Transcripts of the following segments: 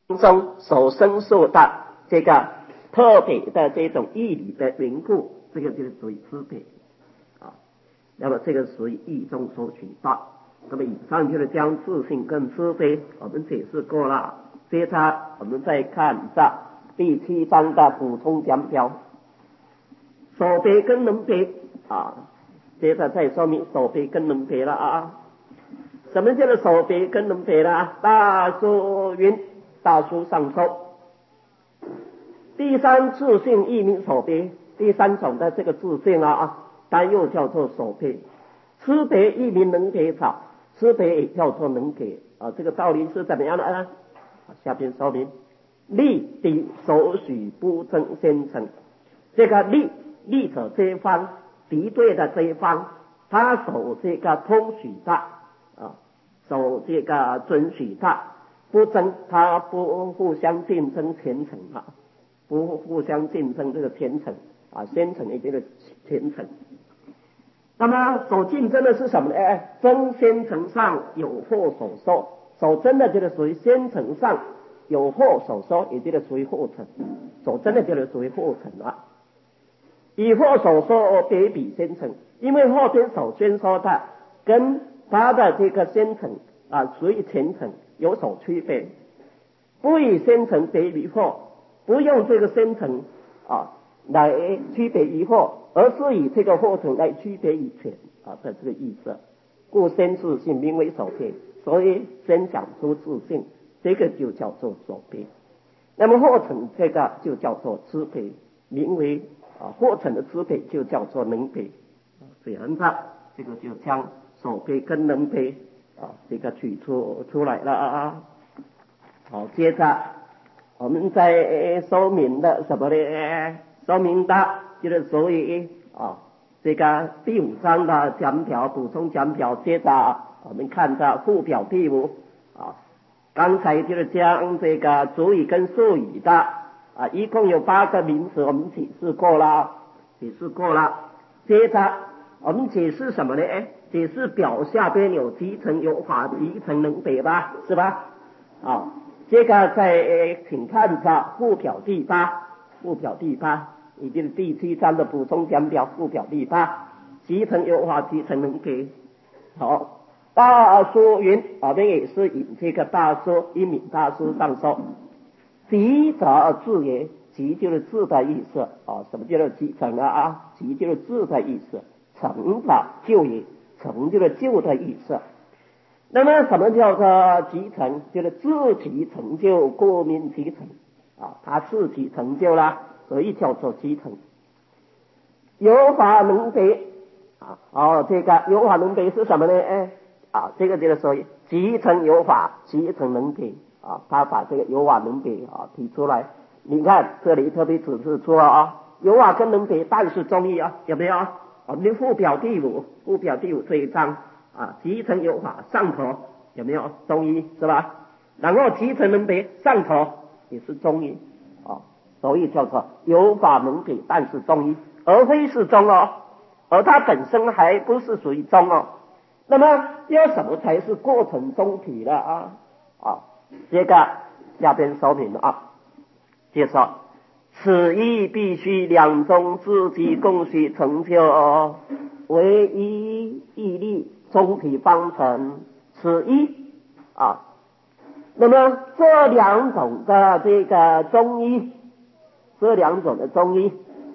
中所生受的这个特别的这种义理的缘故，这个就是属于支配啊。那么这个属于义中所取到。那么以上就是将自性跟支配我们解释过了。接着我们再看这第7章的补充讲表，所别跟能别啊。接着再说明所别跟能别了啊。什么叫做所别跟能别呢？大书云，大书上说，第三自性亦名所别，第三种的这个自性它又叫做所别。吃别亦名能别者，吃别也叫做能别啊。这个道理是怎么样的呢？下边说明，立敌所许不争先成。这个立者这一方，敌对的这一方，他所这个通许的所这个准许的不争，他不互相竞争前程不互相竞争这个前程先程也就是前程。那么所竞争的是什么呢？争先程上有祸所收，所争的就是属于先程上有祸所收，也就是属于后程，所争的就是属于后程了。以祸所收别比先程，因为后边所宣说的跟他的这个先程属于前程有所区别，不以先程别于祸，不用这个先程来区别于祸，而是以这个后程来区别于前的这个意思。故先自性名为所别，所以先讲出自性，这个就叫做所别。那么后程这个就叫做支配，名为后程的支配就叫做能别。这样的这个就将所别跟能别这个取出来了好，接着我们再说明的什么呢？说明的就是所以这个第5章的讲表，补充讲表。接着我们看着附表第5刚才就是将这个主语跟述语的一共有8个名词，我们解释过了。接着我们解释什么呢？解释表下边有集成有法集成能别吧，是吧？这个再请看着附表第8，也就是第7章的补充讲表附表第8，集成有法集成能别。好，大书云，我们也是引这个大书一敏大书上说，集者智也，集就是智的意思什么叫做集成集就是智的意思，成者就也，成就是就的意思。那么什么叫做集成？就是自己成就，故名集成他自己成就了，所以叫做集成。有法能别这个有法能别是什么呢？这个就是所谓集成有法，集成能别他把这个有法能别提出来。你看这里特别指示出有法跟能别，但是中义有没有？我们的附表第5这一章集成有法上头有没有中医是吧？然后集成能别上头也是中医所以叫做有法能别，但是中医，而非是中而它本身还不是属于中那么要什么才是过程中体的这个下边说明介绍，此一必须两中自己共须成就唯一义力，中体方成。此一那么这两种的这个中医，这两种的中医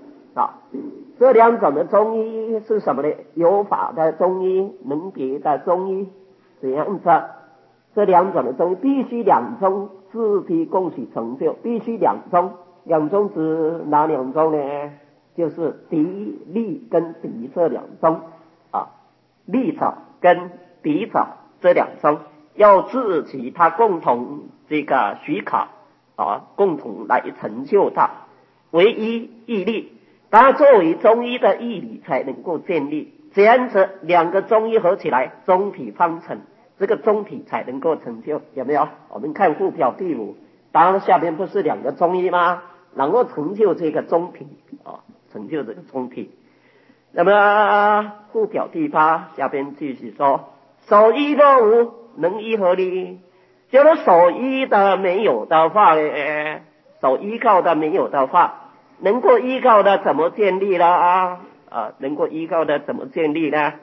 是什么呢？有法的中医，能别的中医，这样子这两种的中医必须两中自体共须成就，必须两中指哪两中呢？就是敌利跟敌这两中利者跟敌者这两中要自己他共同这个许可共同来成就它，唯一义力，它作为中医的义理才能够建立，这样子两个中医合起来，中体方成，这个中体才能够成就，有没有？我们看附表第5，当然下边不是两个中医吗？然后成就这个中体成就这个中体。那么附表第8下边继续说，守一若无，能一合理。 就是所依的没有的话，所依靠的没有的话，能够依靠的怎么建立了啊？能够依靠的怎么建立呢？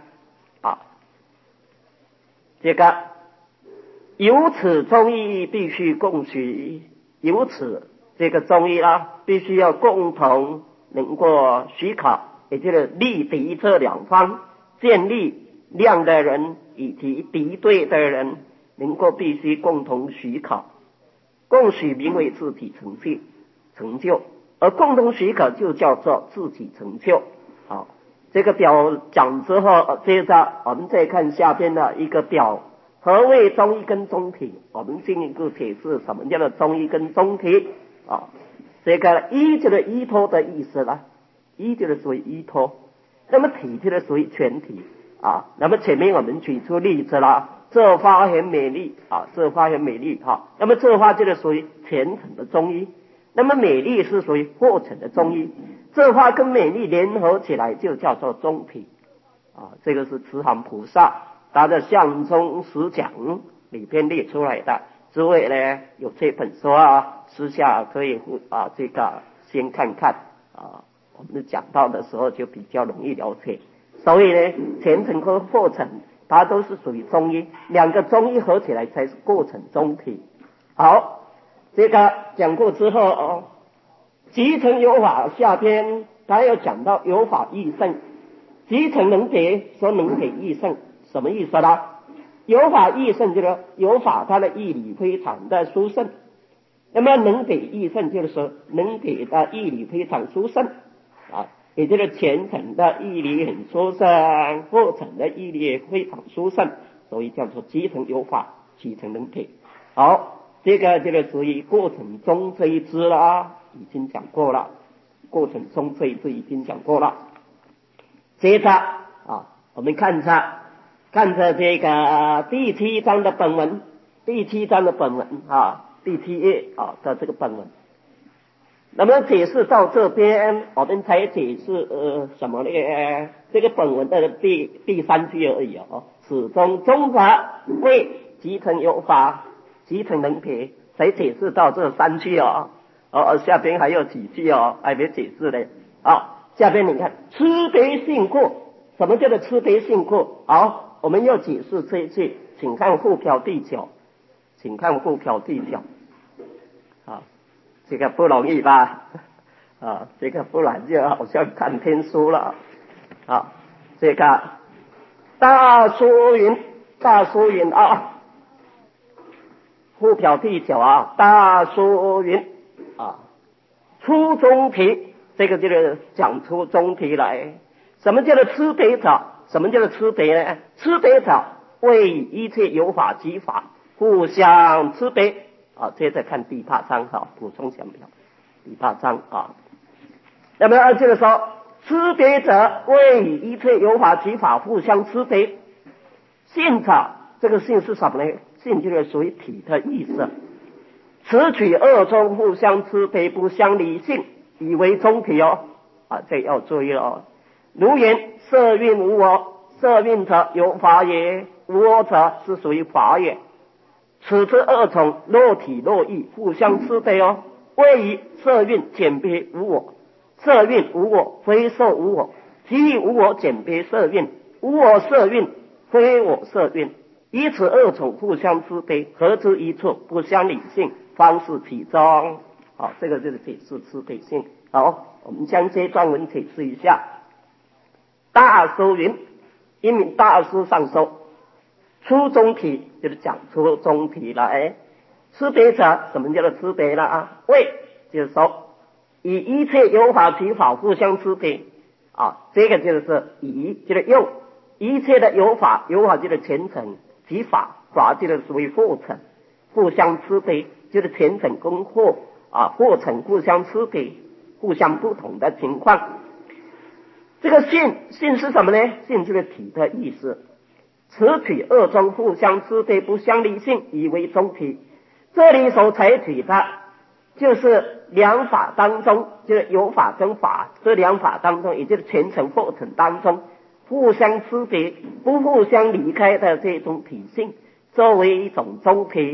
这个由此中医必须共许，由此这个中医必须要共同能够许可，也就是立敌这两方，建立量的人以及敌对的人能够必须共同许可，共许名为自己成就，而共同许可就叫做自己成就。好，这个表讲之后，接着我们再看下边的一个表，何谓中医跟中体？我们进一步解释什么叫做中医跟中体。这个依就是依托的意思了，依就是属于依托，那么体就是属于全体。那么前面我们举出例子了，这花很美丽这花很美丽那么这花就是属于虔诚的中医，那么美丽是属于过程的中医，这花跟美丽联合起来就叫做中体这个是慈航菩萨他的相宗十讲里边列出来的。诸位呢有这本书私下可以这个先看看我们讲到的时候就比较容易了解。所以呢，虔诚和过程它都是属于中医，两个中医合起来才是过程中体。好，这个讲过之后集成有法下边他要讲到有法益胜，集成能别说能给益胜，什么意思呢？有法益胜就是有法它的义理非常的殊胜，那么能给益胜就是说能给的义理非常殊胜也就是虔诚的义理很殊胜，过程的义理也非常殊胜，所以叫做集成有法，集成能给。好，这个就是属于过程中这一支了已经讲过了，过程中这一支已经讲过了。接着我们看着这个第七章的本文，第七页的这个本文。那么解释到这边，我们才解释什么呢？这个本文的第三句而已始终中者为集成有法，集成能别，才解释到这三句下边还有几句还没解释呢。下边你看吃别性过，什么叫做吃别性过？我们要解释这一句，请看附表第9，这个不容易吧？这个不然就好像看天书了。这个大书云附表第9大书云出中题，这个就是讲出中题来。什么叫做吃别者？什么叫做吃别呢？吃别者为一切有法即法互相吃别接着看第8章补充讲表第8章那么这个时候吃别者为一切有法即法互相吃别，性者这个性是什么呢？性就是属于体的意思。此取二中互相吃别不相离性，以为中体这要注意了如言色蕴无我，色蕴者有法也，无我者是属于法也。此之二种若体若意互相吃别谓以色蕴简别无我，色蕴无我非受无我，即无我简别色蕴，无我色蕴非我色蕴，以此二种互相吃别，合之一处，不相离性，方是其中。这个就是解释吃别性。好，我们将这段文解释一下。大书云，因为大书上说出中题，就是讲出中题来。吃别者，什么叫做吃别了为就是说以一切有法即法互相吃别这个就是以就是用一切的有法就是虔诚，即法就是属于过程，互相吃别就是虔诚跟过程互相吃别，互相不同的情况。这个性是什么呢？性就是体的意思。此取二中互相吃别不相离性，以为中体。这里所采取的就是两法当中，就是有法跟法这两法当中，也就是虔诚过程当中互相吃别不互相离开的这种体性，作为一种中体。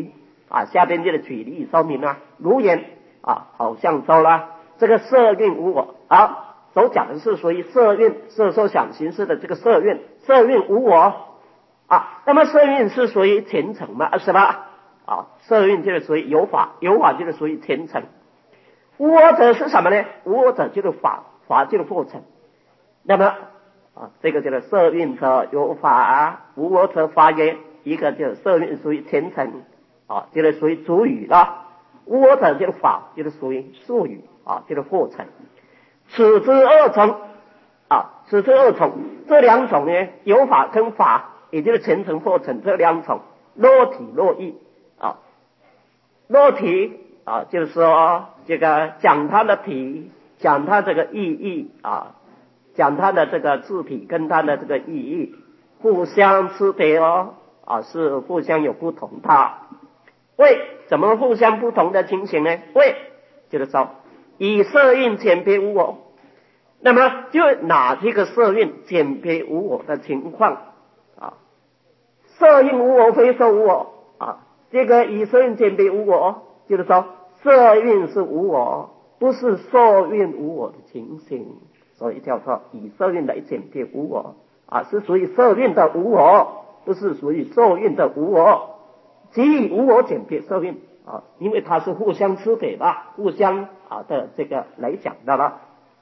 下边这个举例说明如言好像说了这个色蕴无我所讲的是属于色蕴色受想行识的这个色蕴无我那么色蕴是属于前层嘛，是吧？色蕴就是属于有法就是属于前层。无我者是什么呢？无我者就是法就是过程。那么这个就是色蕴者有法无我者法也。一个就是色蕴属于前层就是属于主语了，无我者就是法，就是属于术语就是过程。此之二重这两种呢，有法跟法，也就是前层过程这两种，落体落义落体就是说这个讲它的体，讲它这个意义讲它的这个字体跟它的这个意义互相区别是互相有不同的。为怎么互相不同的情形呢？为就是说以色蕴简别无我，那么就拿这个色蕴简别无我的情况色蕴无我非色无我这个以色蕴简别无我，就是说色蕴是无我，不是受蕴无我的情形，所以叫做以色蕴来简别无我是属于色蕴的无我，不是属于受蕴的无我。即以无我简别色蕴因为它是互相区别的，互相的这个来讲的了。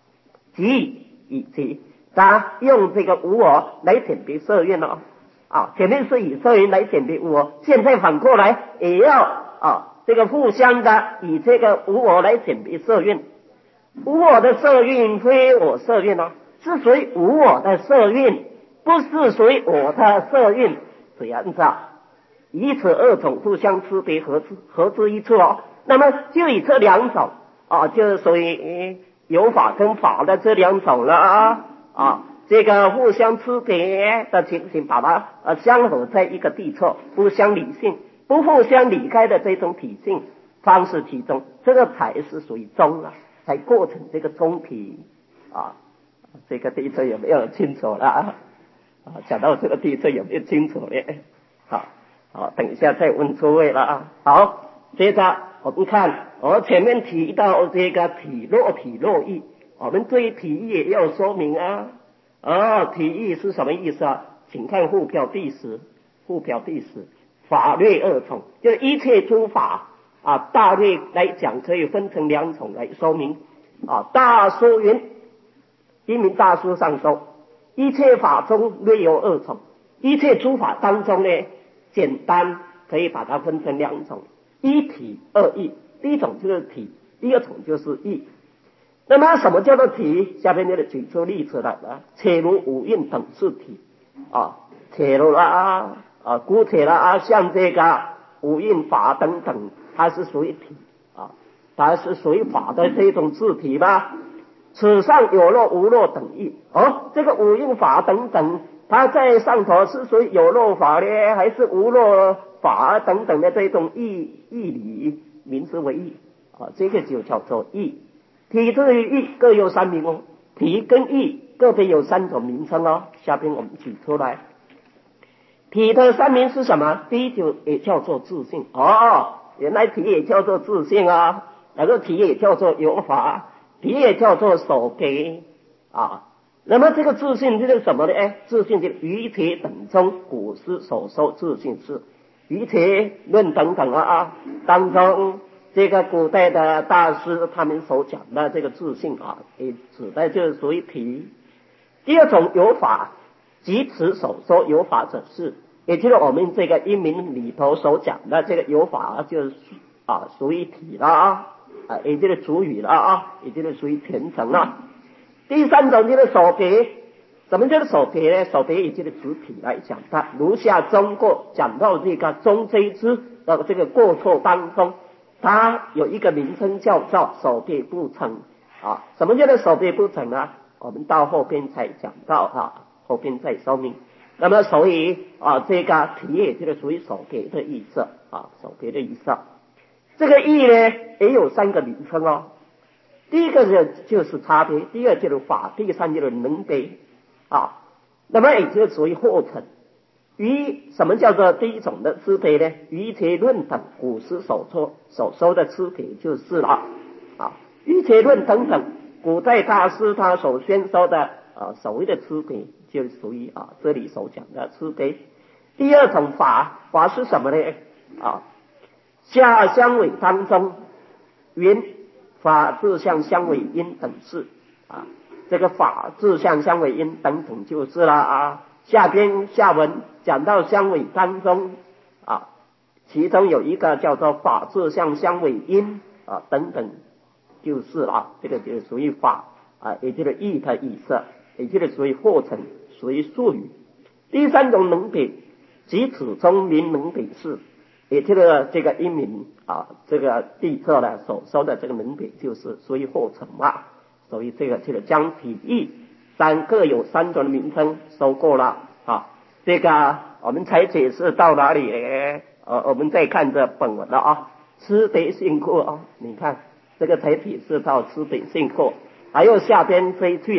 即他用这个无我来简别色蕴了前面是以色蕴来简别无我，现在反过来也要这个互相的以这个无我来简别色蕴。无我的色蕴非我色蕴是属于无我的色蕴，不是属于我的色蕴，这样子以此二种互相区别合之一处那么就以这两种就是属于有法跟法的这两种了这个互相区别的情形，把它相合在一个地处，不相离性，不互相离开的这种体性方式其中，这个才是属于中才构成这个中体这个地处有没有清楚了讲到这个地处有没有清楚呢？好，等一下再问诸位了好，接着我们看我前面提到这个体落义，我们对体义也要说明体义是什么意思请看附表第10，法略二重，就是一切诸法大略来讲可以分成两种来说明大书云，一名大书上说，一切法中略有二重，一切诸法当中呢，简单可以把它分成两种，一体二义。第一种就是体，第二种就是义。那么什么叫做体？下面就举出例子来了，且如五蕴等是体且如姑且像这个五蕴法等等，它是属于体它是属于法的这种自体吧。此上有漏无漏等义这个五蕴法等等，它在上头是属于有漏法呢，还是无漏法等等的这种义理，名之为义这个就叫做义。体之于义各有三名体跟义个别有三种名称下边我们举出来。体的三名是什么？第一就也叫做自性原来体也叫做自性那个体也叫做有法，体也叫做所别那么这个自性就是什么呢？自性就是于体等中古师所说自性是于体论等等当中这个古代的大师他们所讲的这个自性也指的就是属于体。第二种有法，即此所说有法者是，也就是我们这个英名里头所讲的这个有法，就是属于体了也就是主语了也就是属于前层了。第三种就是所别，什么叫做所别呢？所别也就是主体来讲的，如下中过讲到这个中这一支的这个过错当中，它有一个名称叫做所别不成什么叫做所别不成呢？我们到后边才讲到后边再说明。那么所以这个体也就是属于所别的意思所别的意思。这个义呢也有三个名称第一个就是差别，第二就是法，第三就是能别那么也就属于后层什么叫做第一种的支配呢？于切论等古时所说的支配就是了啊。于切论等等古代大师他所宣说的所谓的支配，就属于这里所讲的支配。第二种法是什么呢？下相违当中云法自相相违因等事这个法自相相违因等等就是了下文讲到相违当中其中有一个叫做法自相相违因等等就是了，这个就属于法也就是义的意思，也就是属于或成，属于术语。第三种能比即此中名能比是，也就是这个英名这个地册呢所说的这个能比就是属于或成所以这个将体义各有三种的名称说过了这个我们才解释到哪里我们再看这本文了慈悲信阔你看这个才解释到慈悲信阔，还有下边这一句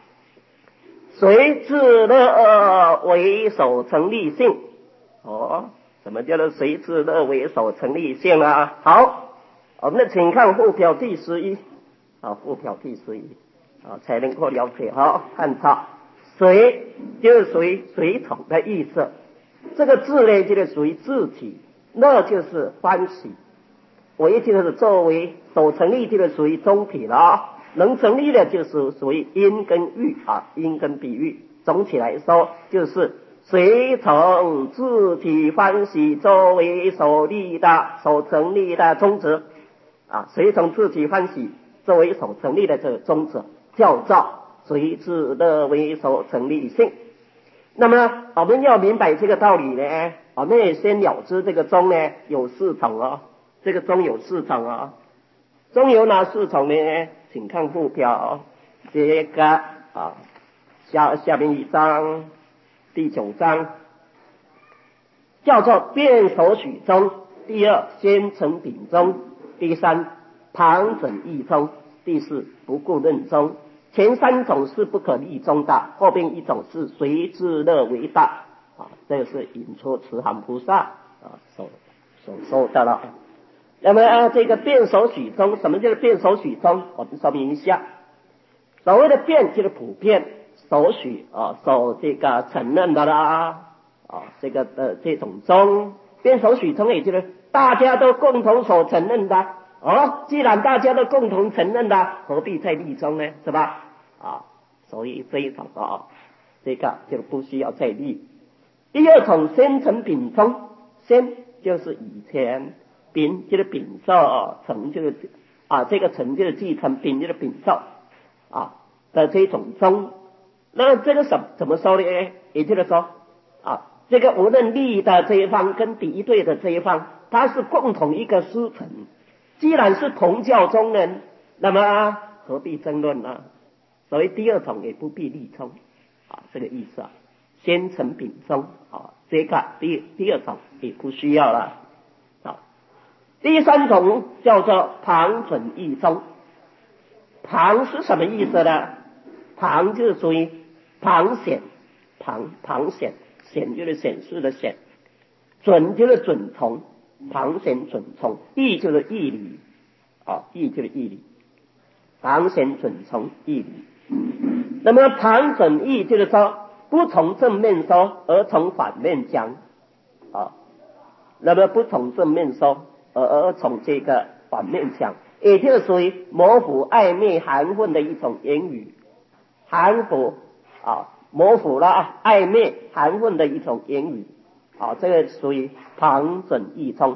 随自乐为首成立性什么叫做随自乐为首成立性好，我们请看附表第11附表第11才能够了解看它随就是属于随从的意思，这个字呢就是属于字体，乐就是欢喜，为就是作为首成立就是属于中体了能成立的就是属于因跟喻因跟比喻，总体来说就是随从自体欢喜作为首成立的宗旨随从自体欢喜作为首成立的这个宗旨叫做随自乐为首成立性。那么我们要明白这个道理呢，我们也先了知这个中呢有4种这个中有4种中有哪4种呢？请看附表这个下面一章第9章叫做辩所许中，第2先成秉中，第3旁准义中，第4不顾论中。前3种是不可立中的，后边一种是随自乐为大这个是引出慈航菩萨所说的了那么这个辩所许中，什么叫辩所许中？我们说明一下。所谓的辩就是普遍所许所这个承认的啦这个这种中，辩所许中也就是大家都共同所承认的既然大家都共同承认的，何必再立中呢？是吧所以这一种这个就不需要再立。第2种先成秉中，先就是以前，秉就是秉受成就是这个成就是继承，秉就是秉受的这种中。那这个怎么说呢？也就是说这个无论立的这一方跟敌对的这一方，它是共同一个师承，既然是同教中人，那么何必争论呢？所以第2种也不必立中这个意思先成秉中这个第2种也不需要了第3种叫做旁准义中。旁是什么意思呢？旁就是属于旁显，旁显，显就是显示的显，准就是准从，旁显准从，义就是义理义就是义理，旁显准从义理。那么旁准义就是说不从正面说而从反面讲那么不从正面说而从这个反面讲，也就是属于模糊暧昧含混的一种言语，含糊模糊了暧昧含混的一种言语这个属于旁准义中。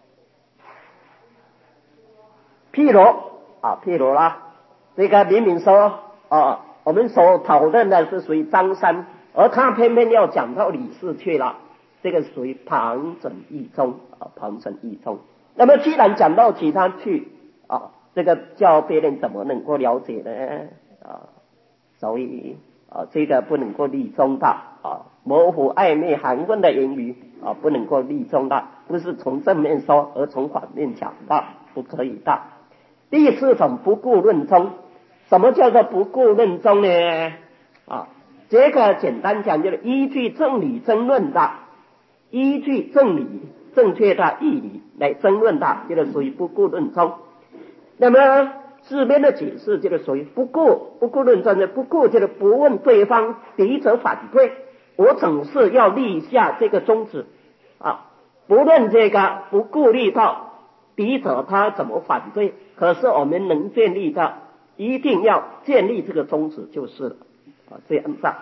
譬如啦，这个明明说我们所讨论的是属于张三，而他偏偏要讲到李四去了，这个属于旁准义中旁准义中。那么既然讲到其他去这个叫别人怎么能够了解呢所以这个不能够立中的模糊暧昧含混的言语不能够立中的，不是从正面说而从反面讲的，不可以的。第4种不顾论中。什么叫做不顾论中呢这个简单讲就是依据正理争论的，依据正理正确的义理来争论的，这个属于不顾论中。那么字面的解释就是属于不顾论中的不顾，就是不问对方敌者反对，我总是要立下这个宗旨啊，不论这个不顾虑到敌者他怎么反对，可是我们能建立的一定要建立这个宗旨就是了啊，这样子。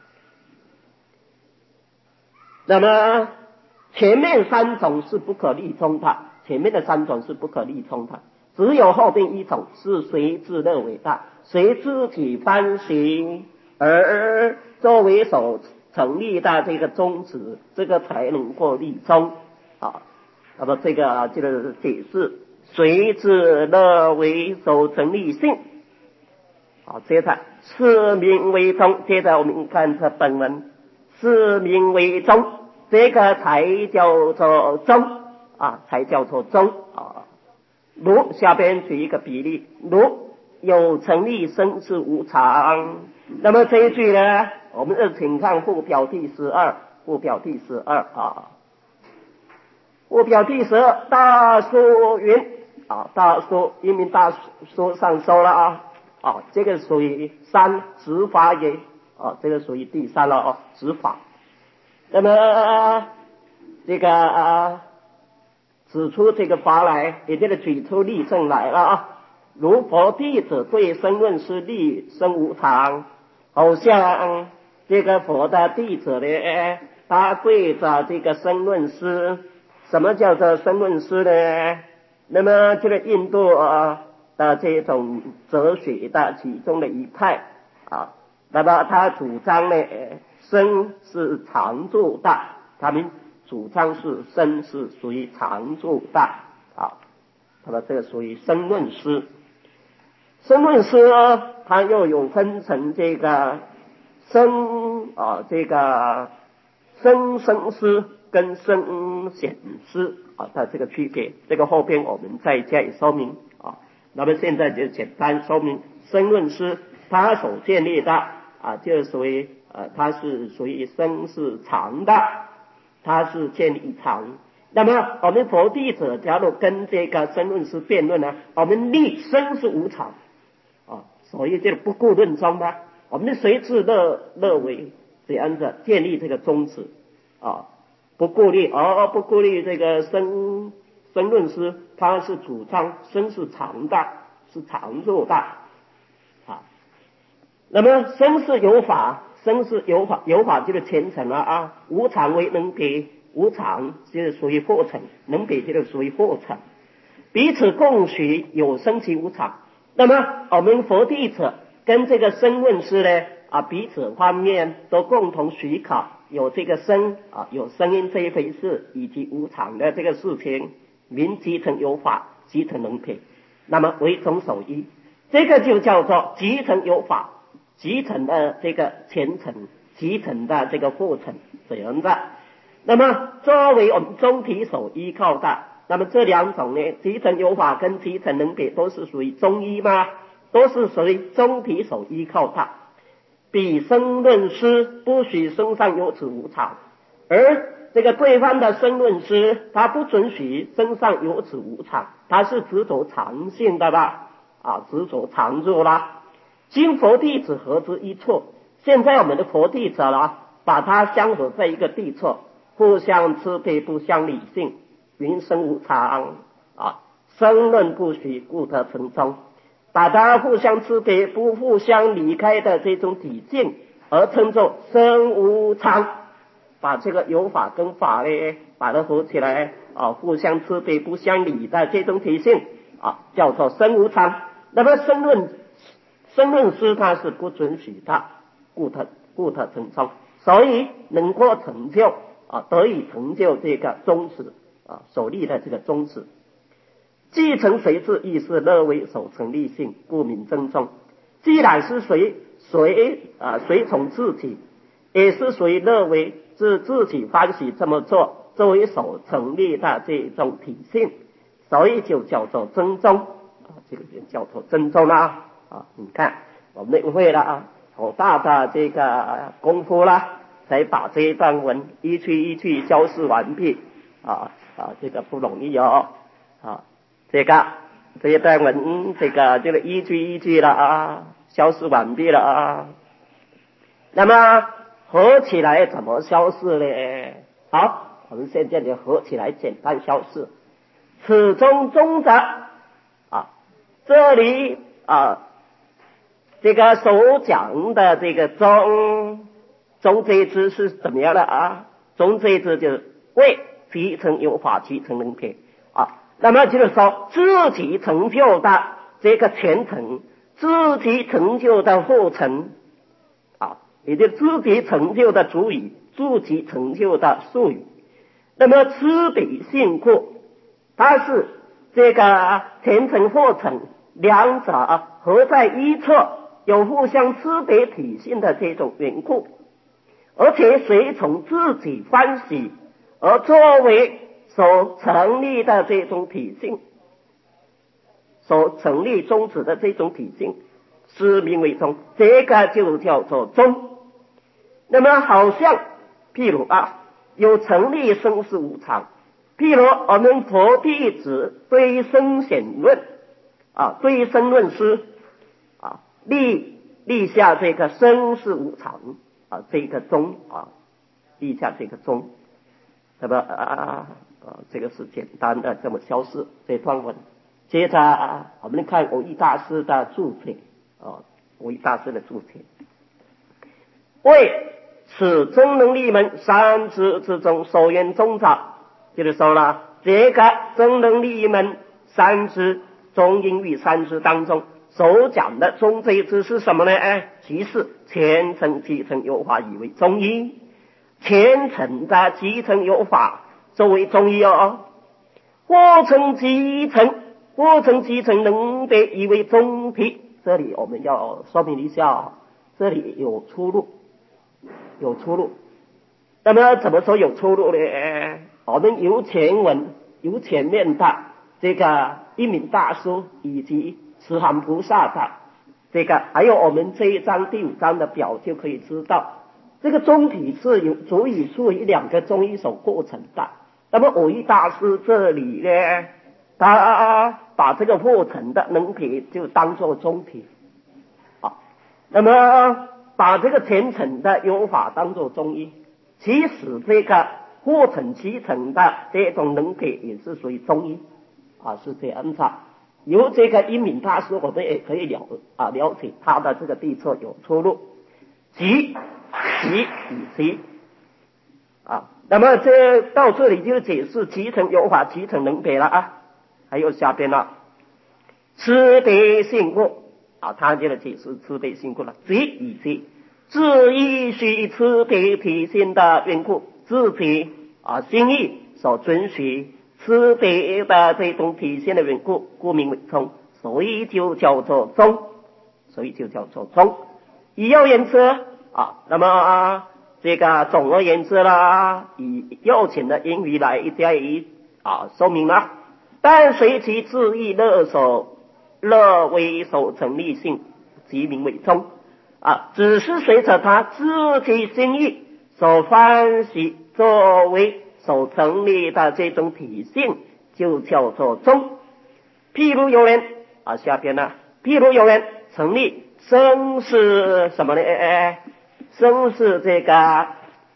那么前面三种是不可逆冲的，前面的三种是不可逆冲的，只有后面一种是随自乐为大，随自己反省而作为所成立的这个宗旨，这个才能够逆冲啊。那么这个就是解释随自乐为所成立性。好，接着是名为宗，接着我们看这本文，是名为宗，这个才叫做宗啊，才叫做宗啊。如下边举一个比例，如有成立生死无常，那么这一句呢，我们请看附表第12，附表第12啊，附表第12大书云啊，大书因为大书上说了啊，这个属于三执法也啊，这个属于第三了啊，执法。那么这个指出这个法来，也就是举出例证来了啊。如佛弟子对声论师立生无常，好像这个佛的弟子呢，他对着这个声论师，什么叫做声论师呢？那么这个印度的这种哲学的其中的一派啊，那么他主张呢，生是常住的，他们主张是生是属于常住的啊，那么这个属于生论师。生论师它又有分成这个生这个生师跟生显师啊的这个区别，这个后边我们再加以说明啊。那么现在就简单说明生论师他所建立的啊，就属于它是属于生是常的，它是建立常。那么我们佛弟子假如跟这个生论师辩论呢，我们立生是无常啊，所以这个不顾论中的，我们随自乐为这样子建立这个宗旨啊，不顾虑不顾虑这个生论师，他是主张生是常的，是常住的啊。那么生是有法，生是有法，有法就是前程了啊，无常为能给，无常就是属于过程，能给就是属于过程，彼此共许有生其无常。那么我们佛弟子跟这个声论师呢彼此方面都共同许可有这个声有声音这一回事，以及无常的这个事情，名即成有法，即成能培，那么为宗守一，这个就叫做即成有法，即成的这个前程，即成的这个过程这样子。那么作为我们宗体所依靠的，那么这两种呢，即成有法跟即成能培都是属于中医吗？都是属于宗体所依靠的。彼声论师不许身上有此无常，而这个对方的声论师他不准许身上有此无常，他是执着常性的吧执着常住啦。今佛弟子合之一处，现在我们的佛弟子把它相合在一个地处，互相支配，不相理性，云生无常声论不许，故得成宗，把它互相支配，不互相离开的这种体性而称作生无常，把这个有法跟法呢把它合起来互相支配不相离的这种体性叫做生无常。那么声论师他是不准许的，故得成宗，所以能够成就得以成就这个宗旨所立的这个宗旨。继承随自亦是乐为所成立性，故名正宗。既然是随从自己，也是随乐为自己欢喜这么做，作为所成立的这种体性，所以就叫做正宗这个就叫做正宗啦你看我们会了好大的这个功夫啦，才把这一段文一句一句消释完毕这个不容易哦这一段文这个一句一句了消释完毕了那么合起来怎么消释呢？好，我们现在就合起来简单消释。此中中者这里这个所讲的这个中这一支是怎么样的中这一支就是为即成有法，即成能撇那么就是说自己成就的这个前程，自己成就的后程也就是自己成就的主语，自己成就的术语。那么此彼性故，它是这个前程后程两者合在一侧，有互相区别体性的这种缘故，而且随从自己欢喜而作为所成立的这种体性，所成立宗旨的这种体性，是名为宗，这个就叫做宗。那么好像譬如有成立生死无常，譬如我们佛弟子对生显论对生论师立下这个生死无常这个宗立下这个宗。那么这个是简单的这么消释这段文。接着我们看蕅益大师的注解蕅益大师的注解，为此中能力门三支之中所言中者，就是说了这个中能力门三支中阴与三支当中所讲的中这一支是什么呢？即是前程即成有法以为中医，前程的即成有法作为中医过程即成能别以为中体。这里我们要说明一下这里有出入。那么怎么说有出入呢？我们由前面的这个一名大师以及慈航菩萨的这个，还有我们这一章第5章的表就可以知道，这个中体是有足以处于两个中医所构成的。那么蕅益大师这里呢，他把这个过程的能撇就当作中体那么把这个前程的有法当作中医，其实这个过程其成的这种能撇也是属于中医是这样子。由这个一名大师我们也可以了解他的这个地侧有出入，即那么这到这里就解释即成有法，即成能撇了还有下边了此别性故他这个解释慈悲性故了，即以及自意许慈悲体性的缘故，自己心意所准许慈悲的这种体现的缘故，故名为宗，所以就叫做宗。以要言之那么这个总而言之啦，以要请的言语来加以说明了。但随其自意乐为所成立性，即名为宗只是随着他自己心意所欢喜作为所成立的这种体性，就叫做宗。譬如有人下边譬如有人成立生是什么呢？生是这个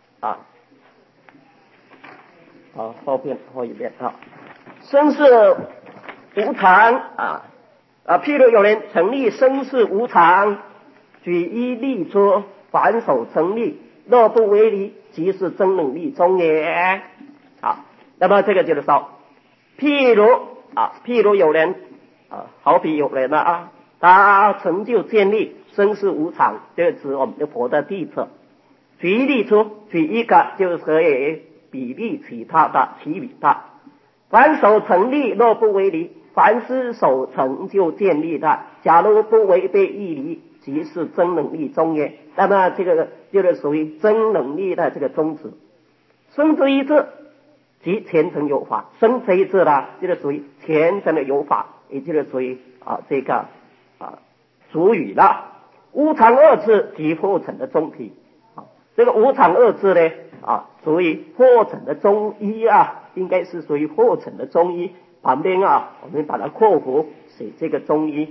后一遍生是无常譬如有人成立生是无常，举一例出，反手成立，若不为离，即是真能力中也那么这个就是说，譬如有人好比有人他成就建立生是无常，这指我们的佛的地侧。举一例出，举一个就是可以比例其他的其余的，反手成立，若不为离，凡是所成就建立的，假如不违背义理，即是真能力中也。那么这个就是属于真能力的这个宗旨。生之一字即前程有法，生这一字就是属于前程的有法，也就是属于这个主语了。 无常二字即惑成的中体。这个无常二字呢，属于惑成的中医啊，应该是属于惑成的中医。旁边我们把它括弧写这个中医。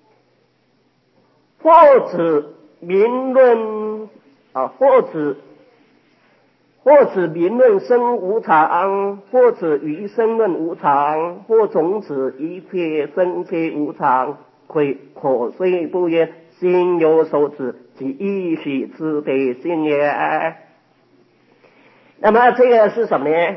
或指名论或指名论生无常，或指余生论无常，或总指一切生皆无常，可虽不言，心有所指，即亦许自悲心也。那么这个是什么呢？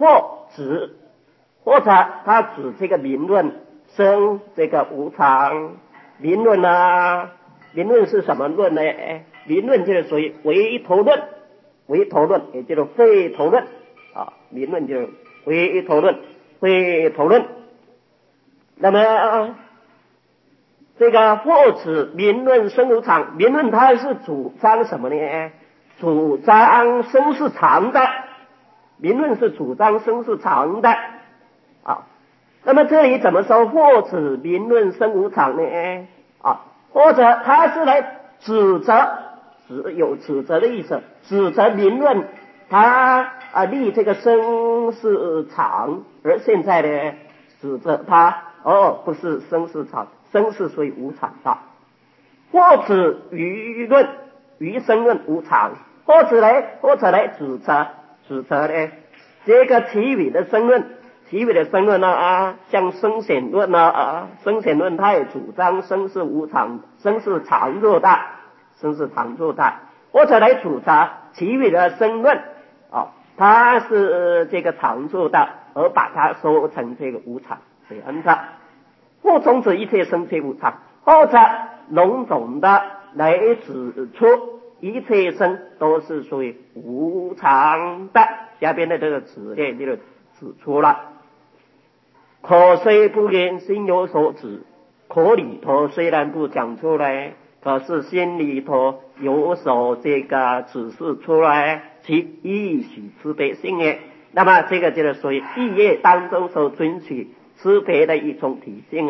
或者他指这个名论生这个无常。名论名论是什么论呢？名论就是属于唯头论，也就是非头论名论就是唯头论，非头论。那么这个或指名论生无常，名论它是主张什么呢？主张生是常的，名论是主张生是常的那么这里怎么说或指名论生无常呢？或者他是来指责，有指责的意思，指责名论他立这个生是常，而现在呢指责他不是生是常，生是属于无常的。或指余生论无常，或者来指责呢这个其余的生论像生显论生显论他也主张生是无常，生是常若的，或者来主张其余的生论它是这个常住的，而把它说成这个无常这样的。或总指一切生皆无常，或者笼统的来指出一切生都是属于无常的。下边的这个指呢就指出了。可虽不言，心有所指，口里头虽然不讲出来，可是心里头有所这个指示出来，其亦许慈悲心也。那么这个就是属于意业当中所准许慈悲的一种体现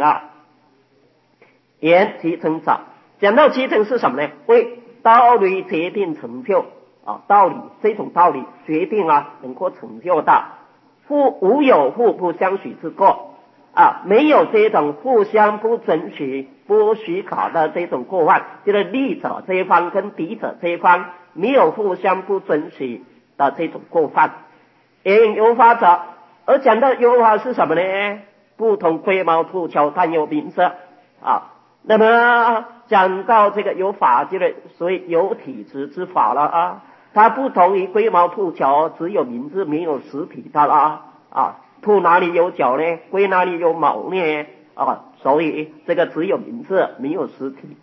言其成早，讲到其成是什么呢？为道理决定成就道理，这种道理决定能够成就的。无有互不相许之过没有这种互相不准许不许可的这种过患，就是利者这一方跟敌者这一方没有互相不准许的这种过犯。因有法者，而讲到有法是什么呢？不同龟毛兔巧但有名色那么讲到这个有法，就是所以有体质之法了它不同于龟毛兔巧，只有名字没有实体的兔哪里有脚呢？龟哪里有毛呢？所以这个只有名字没有实体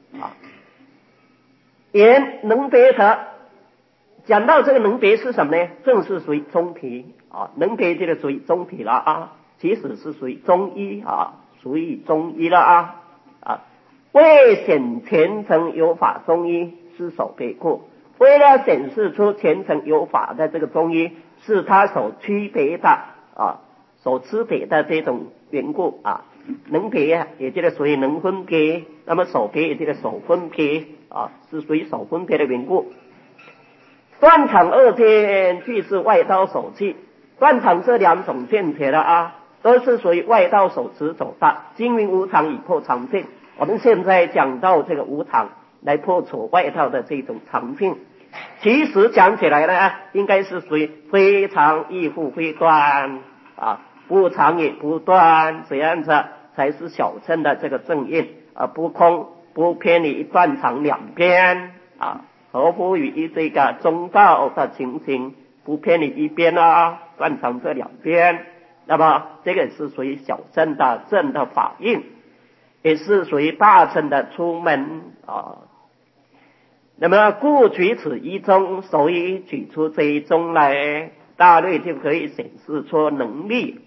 言能别者，讲到这个能别是什么呢？正是属于中体能别就是属于中体了其实是属于中医属于中医了为显虔诚有法中医是所别故，为了显示出虔诚有法的这个中医是他所区别的所区别的这种缘故能别也就是属于能分别，那么所别也就是所分别是属于所分别的缘故。断常二见俱是外道所去，断常这两种见解的都是属于外道所持走的。经云无常以破常见，我们现在讲到这个无常来破除外道的这种常见，其实讲起来呢应该是属于非常亦复非断不常也不断，这样子才是小乘的这个正印不空不偏离断常两边合乎于这个中道的情形，不偏离一边断常这两边。那么这个是属于小乘的正的法印，也是属于大乘的出门那么故举此一宗，所以举出这一宗来，大略就可以显示出能力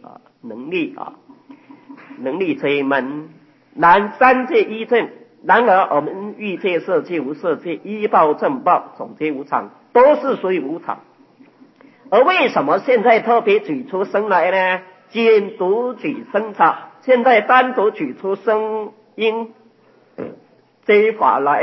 这一门。然三界一正，然而我们欲界色界无色界，依报正报总皆无常，都是属于无常。而为什么现在特别举出生来呢？仅独举生场，现在单独举出生因这一法来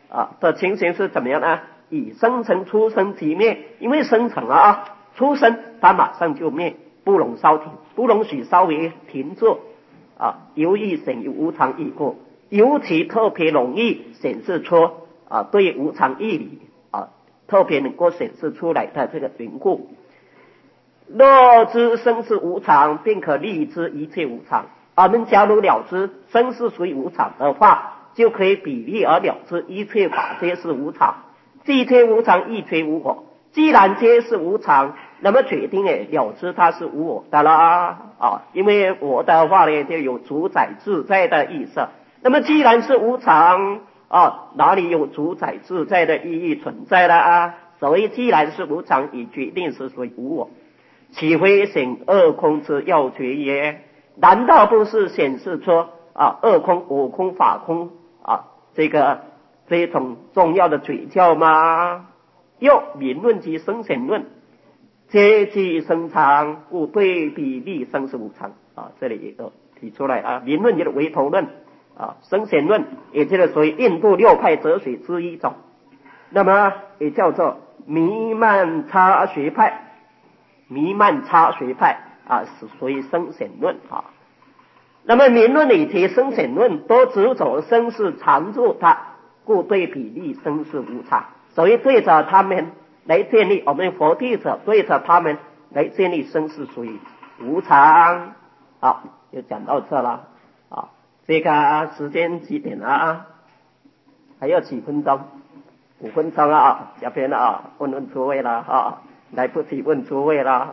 的情形是怎么样呢？以生成、出生即灭，因为生成了出生它马上就灭，不容稍停，不容许稍微停住由于显于无常义故，尤其特别容易显示出对无常义理特别能够显示出来的这个缘故。若知生是无常，便可立知一切无常。我们假如了知生是属于无常的话，就可以比例而了知一切法皆是无常，既皆无常，亦皆无我。既然皆是无常，那么决定了知它是无我的啦因为我的话呢，就有主宰自在的意思。那么既然是无常哪里有主宰自在的意义存在了所以既然是无常，已决定是属于无我，岂非显二空之要诀耶？难道不是显示出二空、我空、法空这种重要的诀窍吗？又名论及生显论，皆即生常，故对比例生是无常这里也提出来名论就是唯头论生显论也就是属于印度六派哲学之一种，那么也叫做弥曼差学派。弥曼差学派是属于生显论那么名论以及生显论都执着生是常住的，故对比例生是无常，所以对着他们来建立，我们佛弟子对着他们来建立生是属于无常。好，就讲到这了这个时间几点了还有几分钟？5分钟下边问问诸位了来不及问诸位了。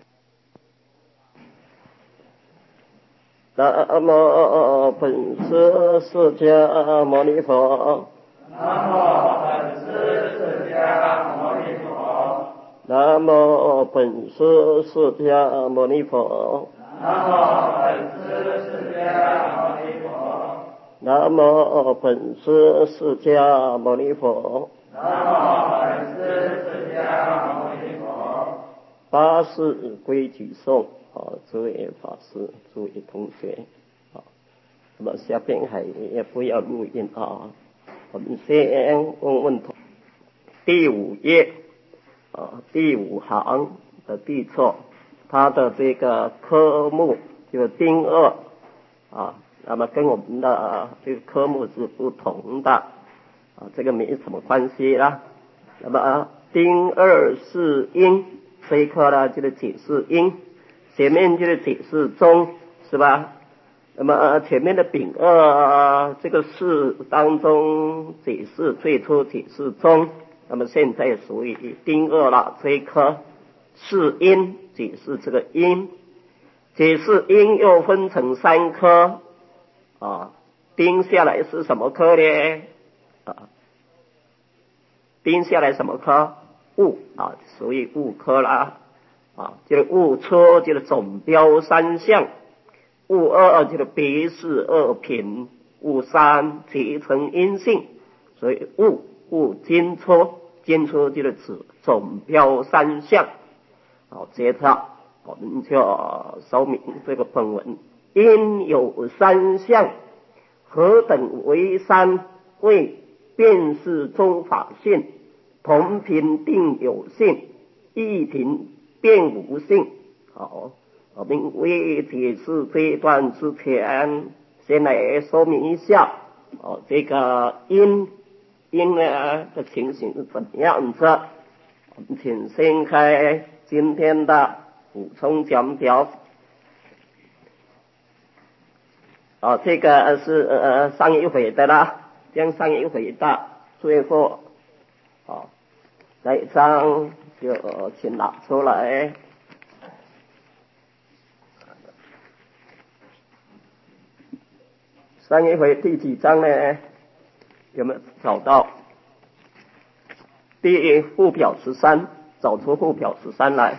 南无本师释迦牟尼佛。 南无本师释迦牟尼佛。 南无本师释迦牟尼佛。 南无本师释迦牟尼佛。 南无本师释迦牟尼佛。 南无本师释迦牟尼佛。 八事规矩颂诸位法师、诸位同学那么下边还也不要录音我们先问问第5页第5行的第错，它的这个科目就是丁2那么跟我们的这个科目是不同的这个没什么关系啦。那么丁2是因，这一课呢就是解释因，前面就是解释中，是吧？那么前面的丙2这个事当中解释最初解释中，那么现在属于丁2了，这一课是因，解释这个因，解释因又分成3科定下来是什么科呢定下来什么科？物属于物科啦就是物初就是总标3项，物2就是别事2品，物3结成因性，所以物经初就是指总标3项。好，接着我们就说明这个本文因有3项，何等为3？为辨识中法性，同频定有性，异频变无性。好，我们为解释这一段之前，先来说明一下这个因呢的情形是怎么样子。我们请先开今天的补充讲表这个是上一回的啦，将上一回的最后那一章就请拿出来。上一回第几章呢？有没有找到？第附表13，找出附表13来。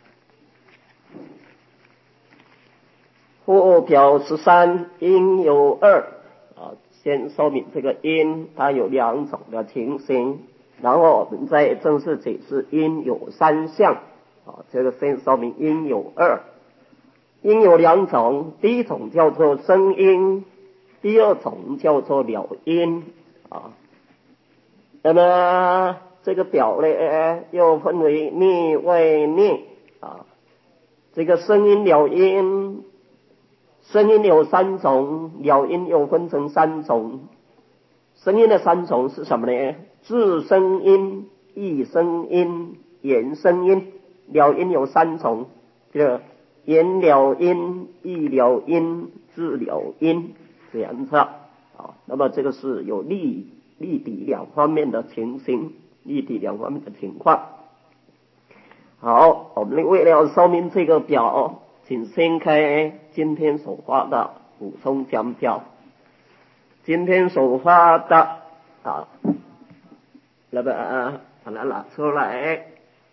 附表13因有2先说明这个因它有2种的情形，然后我们再正式解释因有3项这个先说明因有2。因有2种，第一种叫做生因，第二种叫做了因那么这个表呢，又分为内外内啊。这个声音了音，声音有三种，了音又分成三种。声音的三种是什么呢？质声音、异声音、言声音。了音有三种，这言了音、异了音、质了音，这样子啊。那么这个是有立体两方面的情形，立体两方面的情况。好，我们为了说明这个表，请先开今天所发的补充讲表。今天所发的那么把它拿出来。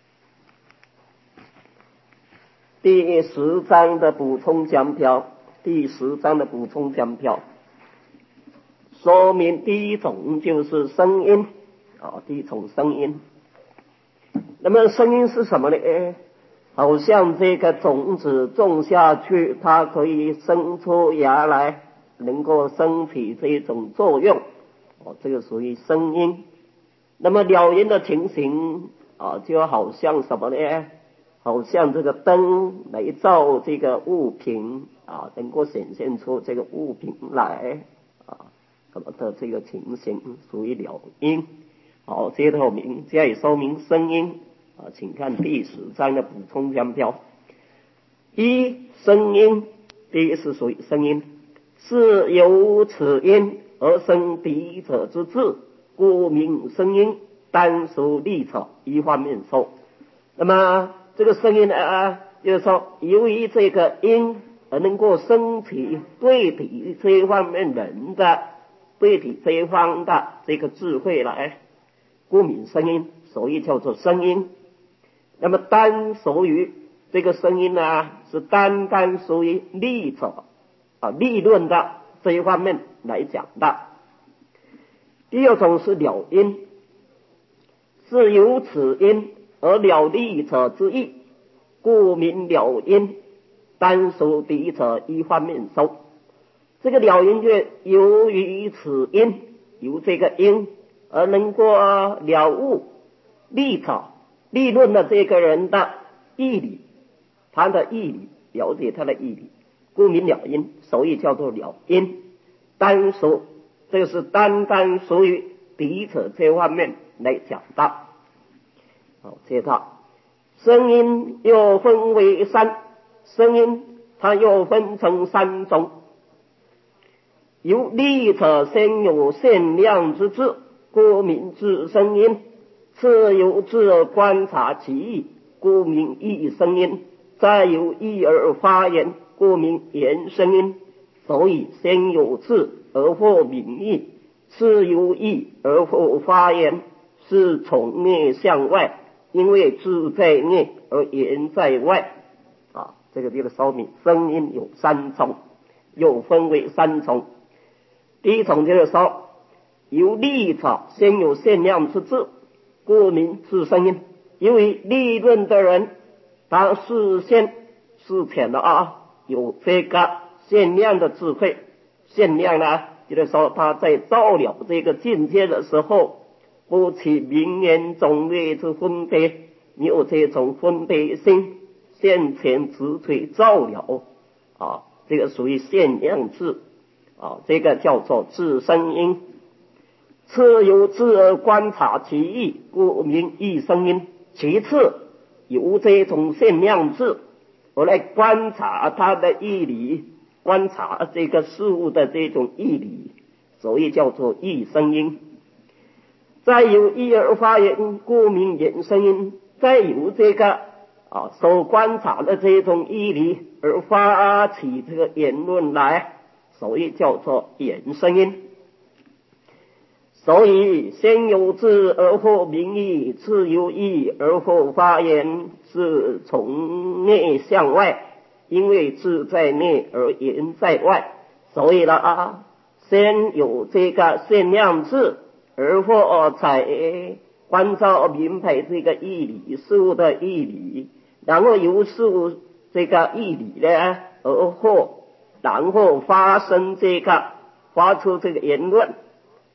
第10章的补充讲表，第10章的补充讲表，说明第一种就是声音第一种声音。那么声音是什么呢？好像这个种子种下去，它可以生出芽来，能够生起这种作用这个属于声音。那么了音的情形就好像什么呢？好像这个灯来照这个物品能够显现出这个物品来那么的这个情形属于了音。好，接着我们加以说明声音请看第10章的补充讲表。一、声音，第一是属于声音，是由此音而生彼者之志，故名声音，单属立者一方面说。那么这个声音就是说由于这个音而能够升起对比这一方面人的对比这一方的这个智慧来，故名声音，所以叫做声音。那么单属于这个声音是单单属于立者立论的这一方面来讲的。第二种是了音，是由此音而了立者之意，故名了音，单属敌者一方面说。这个了音就由于此音，由这个音而能够了悟立者立论的这个人的义理，他的义理，了解他的义理，故名了音，所以叫做了音。单属这个是单单属于敌者这方面来讲的。好，接着声音又分为三，声音它又分成三种。由立者先有限量之智，故名质声音；次由智观察其意，故名义声音；再由意而发言，故名言声音。所以先有智而后名义，次由意而后发言，是从内向外，因为智在内而言在外这个地方说明声音有三种，又分为三种。第一种就是说由立者先有限量之智，故名质声音。因为立论的人他事前的有这个限量的智慧，限量就是说他在照了这个境界的时候，不起名言种类之分别，没有这种分别心，现前直垂照了这个属于限量智这个叫做质声音。次由智而观察其意，故名义声音。其次由这种限量智而来观察它的义理，观察这个事物的这种义理，所以叫做义声音。再由意而发言，故名言声音。再由这个所观察的这种义理而发起这个言论来，所以叫做言声音。所以先有智而后名义，次由意而后发言，是从内向外，因为智在内而言在外。所以先有这个限量智，而后才关照明白这个义理，事物的义理，然后由事物这个义理然后发出这个言论，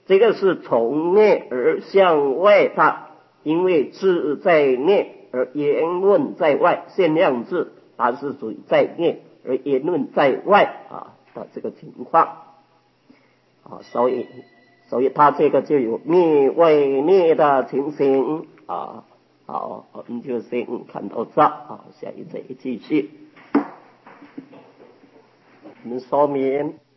这个是从内而向外的，因为字在内而言论在外，限量字它是属于在内而言论在外的这个情况所以它这个就有灭为灭的情形好，我们就先看到这下一节继续。我们说明